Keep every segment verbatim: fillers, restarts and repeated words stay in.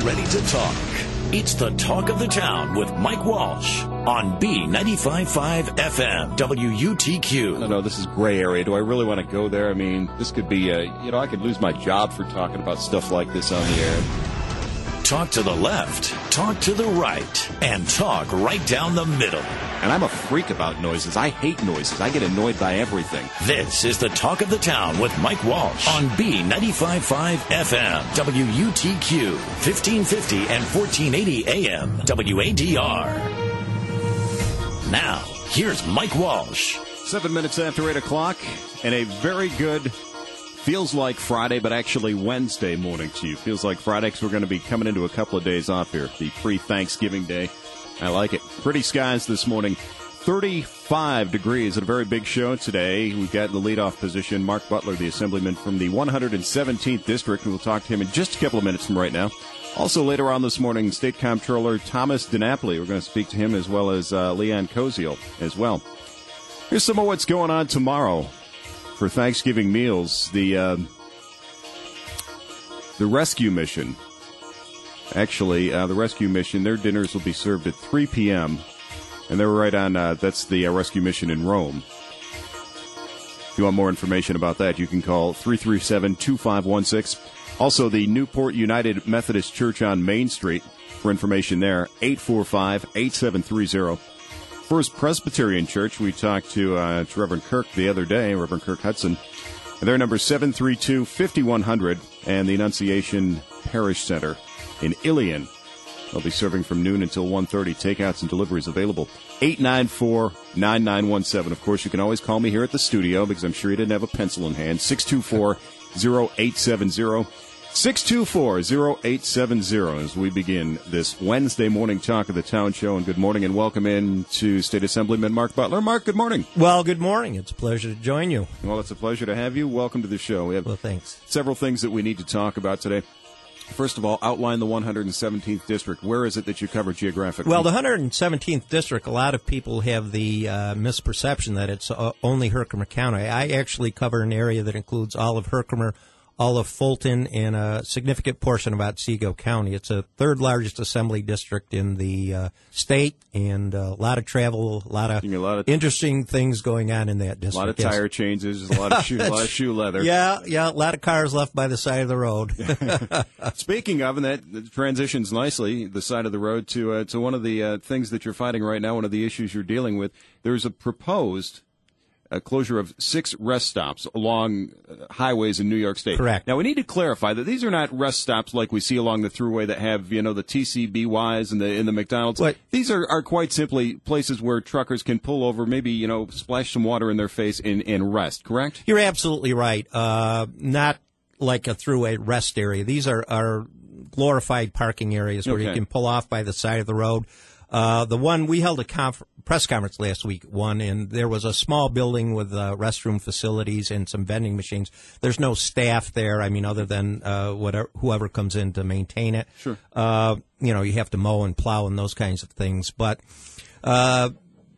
ready to talk. It's the Talk of the Town with Mike Walsh on B ninety-five point five F M, W U T Q. I don't know, this is gray area. Do I really want to go there? I mean, this could be, uh, you know, I could lose my job for talking about stuff like this on the air. Talk to the left, talk to the right, and talk right down the middle. And I'm a freak about noises. I hate noises. I get annoyed by everything. This is the Talk of the Town with Mike Walsh on B ninety-five point five F M, W U T Q, fifteen fifty and fourteen eighty A M, W A D R. Now, here's Mike Walsh. Seven minutes after eight o'clock, and a very good, feels like Friday, but actually Wednesday morning to you. Feels like Friday because we're going to be coming into a couple of days off here, the pre-Thanksgiving day. I like it. Pretty skies this morning. thirty-five degrees at a very big show today. We've got in the leadoff position Mark Butler, the assemblyman from the one hundred seventeenth District. We'll talk to him in just a couple of minutes from right now. Also later on this morning, State Comptroller Thomas DiNapoli. We're going to speak to him as well as uh, Leanne Koziel as well. Here's some of what's going on tomorrow for Thanksgiving meals. The uh, the rescue mission. Actually, uh, the rescue mission, their dinners will be served at three p.m., and they're right on, uh, that's the uh, rescue mission in Rome. If you want more information about that, you can call three three seven, two five one six. Also, the Newport United Methodist Church on Main Street, for information there, eight four five, eight seven three zero. First Presbyterian Church, we talked to, uh, to Reverend Kirk the other day, Reverend Kirk Hudson. And their number seven three two, five one zero zero, and the Annunciation Parish Center in Ilion. They'll be serving from noon until one thirty. Takeouts and deliveries available. eight nine four, nine nine one seven. Of course, you can always call me here at the studio because I'm sure you didn't have a pencil in hand. six two four, zero eight seven zero. six two four, zero eight seven zero as we begin this Wednesday morning Talk of the Town show. And good morning and welcome in to State Assemblyman Mark Butler. Mark, good morning. Well, good morning. It's a pleasure to join you. Well, it's a pleasure to have you. Welcome to the show. We have well, thanks. several things that we need to talk about today. First of all, outline the one hundred seventeenth District. Where is it that you cover geographically? Well, the one hundred seventeenth District, a lot of people have the uh, misperception that it's uh, only Herkimer County. I actually cover an area that includes all of Herkimer, all of Fulton, and a significant portion of Otsego County. It's a third largest assembly district in the uh, state, and a lot of travel, a lot of, a lot of interesting things going on in that district. A lot of tire yes. changes, a lot of shoe, a lot of shoe leather. Yeah, yeah, a lot of cars left by the side of the road. Speaking of, and that, that transitions nicely, the side of the road, to uh, to one of the uh, things that you're fighting right now, one of the issues you're dealing with. There's a proposed a closure of six rest stops along uh, highways in New York State. Correct. Now, we need to clarify that these are not rest stops like we see along the thruway that have, you know, the T C B Ys and the in the McDonald's. What? These are, are quite simply places where truckers can pull over, maybe, you know, splash some water in their face and, and rest, correct? You're absolutely right. Uh, not like a thruway rest area. These are, are glorified parking areas where okay. you can pull off by the side of the road. Uh, the one, we held a conf- press conference last week, one, and there was a small building with uh, restroom facilities and some vending machines. There's no staff there, I mean, other than uh, whatever, whoever comes in to maintain it. Sure. Uh, you know, you have to mow and plow and those kinds of things. But uh,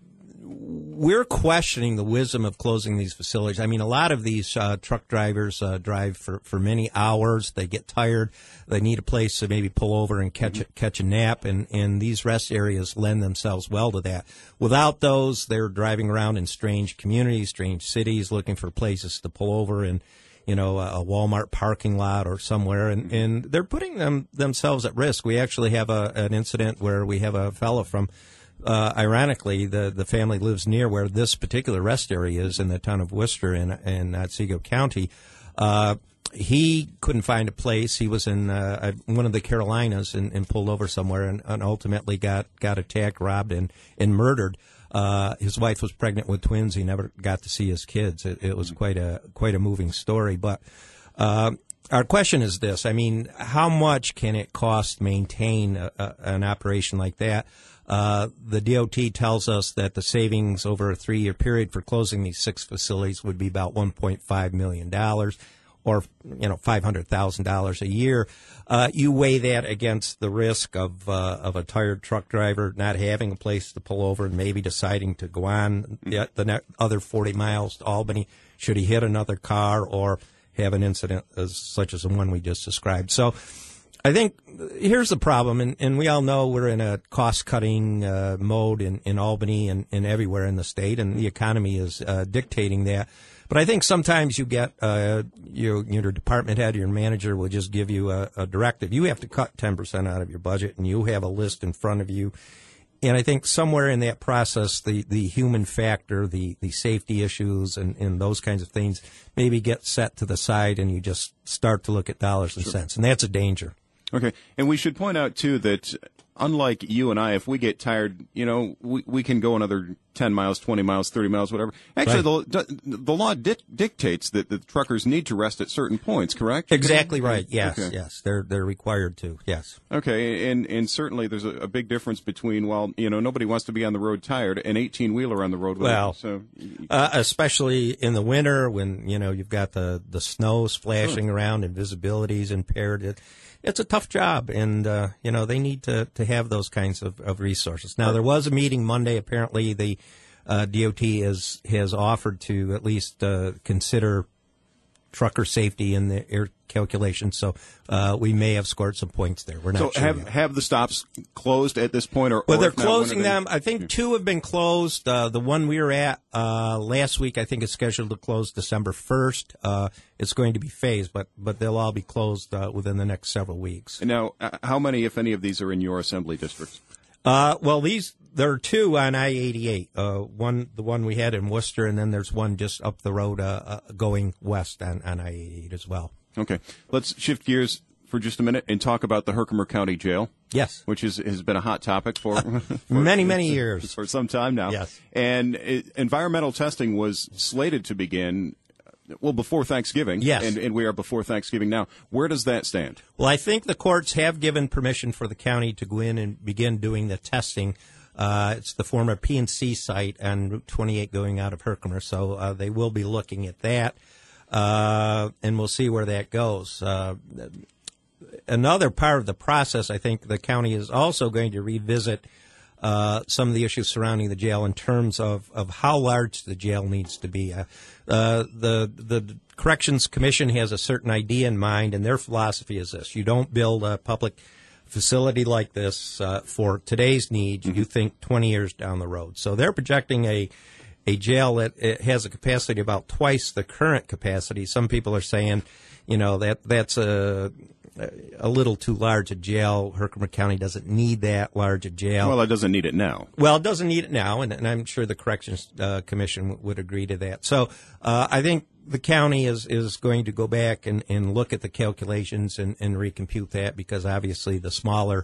we're questioning the wisdom of closing these facilities. I mean, a lot of these uh, truck drivers uh, drive for, for many hours. They get tired. They need a place to maybe pull over and catch, mm-hmm. a, catch a nap, and, and these rest areas lend themselves well to that. Without those, they're driving around in strange communities, strange cities, looking for places to pull over in, you know, a Walmart parking lot or somewhere, and, and they're putting them themselves at risk. We actually have a, an incident where we have a fellow from Uh, ironically, the, the family lives near where this particular rest area is in the town of Worcester in, in Otsego County. Uh, he couldn't find a place. He was in uh, one of the Carolinas and, and pulled over somewhere and, and ultimately got, got attacked, robbed, and, and murdered. Uh, his wife was pregnant with twins. He never got to see his kids. It, it was quite a quite a moving story. But uh, our question is this. I mean, how much can it cost to maintain a, a, an operation like that? Uh, the D O T tells us that the savings over a three-year period for closing these six facilities would be about one point five million dollars, or, you know, five hundred thousand dollars a year. Uh, you weigh that against the risk of uh, of a tired truck driver not having a place to pull over and maybe deciding to go on the, the ne- other forty miles to Albany should he hit another car or have an incident as such as the one we just described. So I think here's the problem, and, and we all know we're in a cost-cutting uh, mode in, in Albany and, and everywhere in the state, and the economy is uh, dictating that. But I think sometimes you get uh, your, your department head, your manager will just give you a, a directive. You have to cut ten percent out of your budget, and you have a list in front of you. And I think somewhere in that process, the, the human factor, the, the safety issues and, and those kinds of things maybe get set to the side, and you just start to look at dollars and Sure. cents. And that's a danger. Okay. And we should point out, too, that unlike you and I, if we get tired, you know, we, we can go another ten miles, twenty miles, thirty miles, whatever. Actually, Right. the, the law di- dictates that the truckers need to rest at certain points, correct? Exactly right. Yes, Okay. yes. They're they're required to. Yes. Okay, and and certainly there's a, a big difference between, well, you know, nobody wants to be on the road tired, an eighteen-wheeler on the road with Well, it, so Uh, especially in the winter when, you know, you've got the, the snow splashing around and visibility's impaired. It, it's a tough job, and, uh, you know, they need to, to have those kinds of, of resources. Now, there was a meeting Monday. Apparently, the uh, D O T has, has offered to at least uh, consider trucker safety in the air calculations, so uh, we may have scored some points there. We're not so sure have yet. have the stops closed at this point, or Well, or they're if not, when are closing they- them. I think two have been closed. Uh, the one we were at uh, last week, I think, is scheduled to close December first. Uh, it's going to be phased, but but they'll all be closed uh, within the next several weeks. And now, uh, how many, if any, of these are in your assembly districts? Uh, well, these there are two on I eighty-eight. Uh, one, the one we had in Worcester, and then there's one just up the road uh, uh, going west on, on I eighty-eight as well. Okay, let's shift gears for just a minute and talk about the Herkimer County Jail. Yes. Which is, has been a hot topic for, for Many, many years. for some time now. Yes. And it, environmental testing was slated to begin, well, before Thanksgiving. Yes. And, and we are before Thanksgiving now. Where does that stand? Well, I think the courts have given permission for the county to go in and begin doing the testing. Uh, it's the former P and C site on Route twenty-eight going out of Herkimer, so uh, they will be looking at that, uh, and we'll see where that goes. Uh, another part of the process, I think the county is also going to revisit uh, some of the issues surrounding the jail in terms of, of how large the jail needs to be. Uh, uh, the the Corrections Commission has a certain idea in mind, and their philosophy is this: you don't build a public facility like this uh, for today's needs. Mm-hmm. You think twenty years down the road. So they're projecting a a jail that it has a capacity about twice the current capacity. Some people are saying, you know, that that's a a little too large a jail. Herkimer County doesn't need that large a jail. Well, it doesn't need it now. Well, it doesn't need it now, and, and I'm sure the Corrections uh, Commission w- would agree to that. So uh, I think the county is, is going to go back and, and look at the calculations and, and recompute that, because obviously the smaller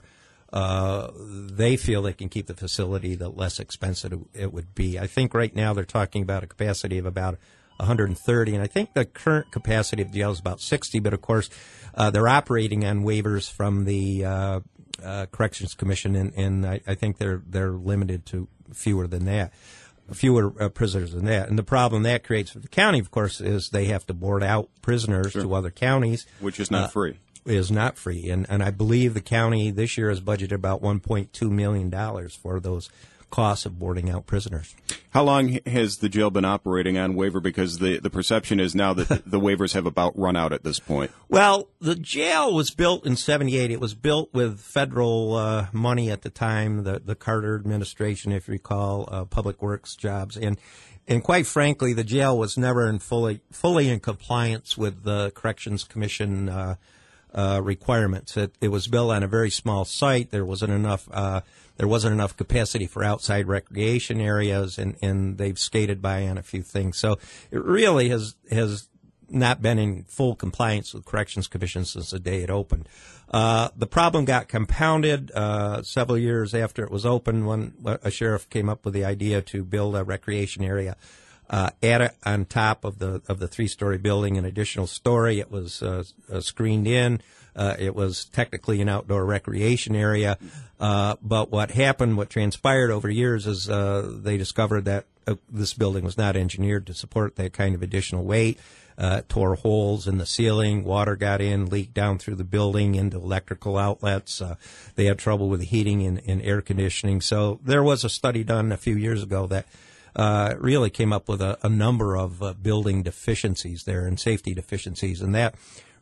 uh, they feel they can keep the facility, the less expensive it would be. I think right now they're talking about a capacity of about one hundred thirty, and I think the current capacity of the jail is about sixty, but of course uh, they're operating on waivers from the uh, uh, Corrections Commission, and, and I, I think they're they're limited to fewer than that, fewer uh, prisoners than that. And the problem that creates for the county, of course, is they have to board out prisoners Sure. to other counties. Which is not uh, free. Is not free, and and I believe the county this year has budgeted about one point two million dollars for those costs of boarding out prisoners. How long has the jail been operating on waiver? Because the, the perception is now that the waivers have about run out at this point. Well, the jail was built in seventy-eight. It was built with federal uh, money at the time, the, the Carter administration, if you recall, uh, public works jobs. And and quite frankly, the jail was never in fully fully in compliance with the Corrections Commission uh, uh, requirements. It, it was built on a very small site. There wasn't enough uh, there wasn't enough capacity for outside recreation areas, and, and they've skated by on a few things. So it really has has not been in full compliance with Corrections Commission since the day it opened. Uh, the problem got compounded uh, several years after it was opened when a sheriff came up with the idea to build a recreation area. Uh, add it on top of the of the three-story building, an additional story. It was uh, uh, screened in. Uh, it was technically an outdoor recreation area. Uh, but what happened, what transpired over years, is uh, they discovered that uh, this building was not engineered to support that kind of additional weight. Uh, it tore holes in the ceiling. Water got in, leaked down through the building into electrical outlets. Uh, they had trouble with heating and, and air conditioning. So there was a study done a few years ago that Uh, really came up with a, a number of uh, building deficiencies there and safety deficiencies, and that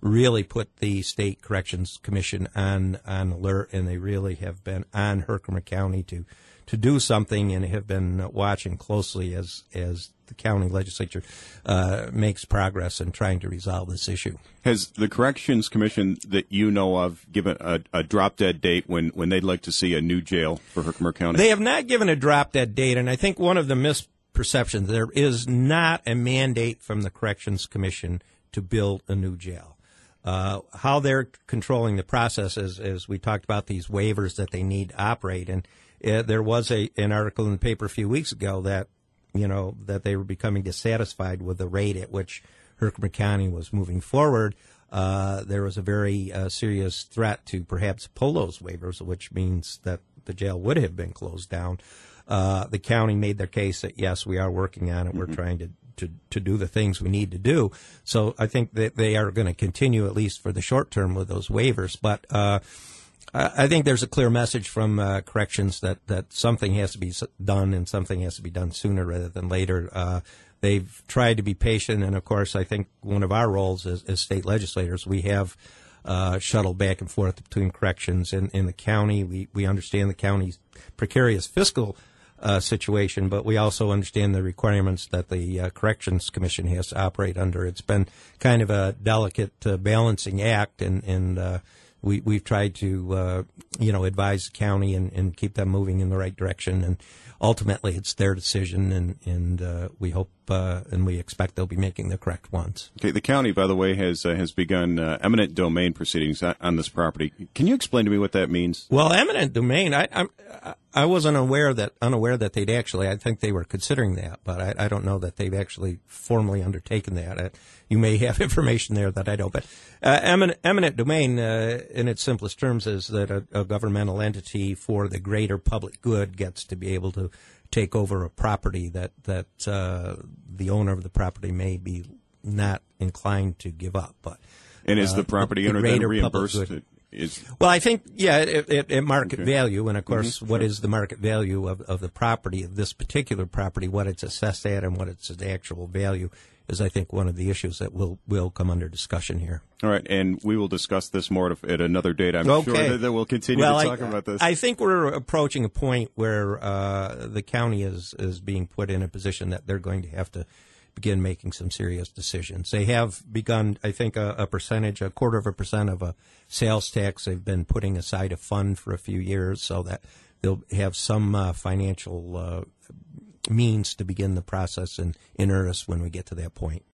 really put the State Corrections Commission on on alert, and they really have been on Herkimer County to to do something, and have been watching closely as as the county legislature uh, makes progress in trying to resolve this issue. Has the Corrections Commission that you know of given a, a drop-dead date when, when they'd like to see a new jail for Herkimer County? They have not given a drop-dead date, and I think one of the misperceptions, there is not a mandate from the Corrections Commission to build a new jail. Uh, how they're controlling the process is, as we talked about these waivers that they need to operate, and uh, there was a an article in the paper a few weeks ago that you know, that they were becoming dissatisfied with the rate at which Herkimer County was moving forward. Uh, there was a very uh, serious threat to perhaps pull those waivers, which means that the jail would have been closed down. Uh, the county made their case that, yes, we are working on it. Mm-hmm. We're trying to, to, to do the things we need to do. So I think that they are going to continue, at least for the short term, with those waivers. But uh, I think there's a clear message from uh, corrections that, that something has to be done, and something has to be done sooner rather than later. Uh, they've tried to be patient, and of course, I think one of our roles as, as state legislators, we have uh, shuttled back and forth between corrections and in the county. We we understand the county's precarious fiscal uh, situation, but we also understand the requirements that the uh, Corrections Commission has to operate under. It's been kind of a delicate uh, balancing act, and and uh, We, we've tried to, uh, you know, advise the county and, and keep them moving in the right direction. And ultimately, it's their decision, and, and uh, we hope uh, and we expect they'll be making the correct ones. Okay. The county, by the way, has uh, has begun uh, eminent domain proceedings on this property. Can you explain to me what that means? Well, eminent domain, I I'm, I wasn't aware that unaware that they'd actually. I think they were considering that, but I, I don't know that they've actually formally undertaken that. I, you may have information there that I don't. But uh, eminent, eminent domain, uh, in its simplest terms, is that a, a governmental entity for the greater public good gets to be able to take over a property that that uh, the owner of the property may be not inclined to give up. But and is the property uh, the, the owner then reimbursed? Is well, I think, yeah, at, at market okay. value, and of course, mm-hmm, what sure. is the market value of, of the property, of this particular property, what it's assessed at and what its actual value is, I think, one of the issues that will, will come under discussion here. All right, and we will discuss this more at another date. I'm okay. sure that, that we'll continue well, to talk I, about this. I think we're approaching a point where uh, the county is, is being put in a position that they're going to have to begin making some serious decisions. They have begun, I think, a, a percentage, a quarter of a percent of a sales tax. They've been putting aside a fund for a few years so that they'll have some uh, financial uh, means to begin the process in, in earnest when we get to that point.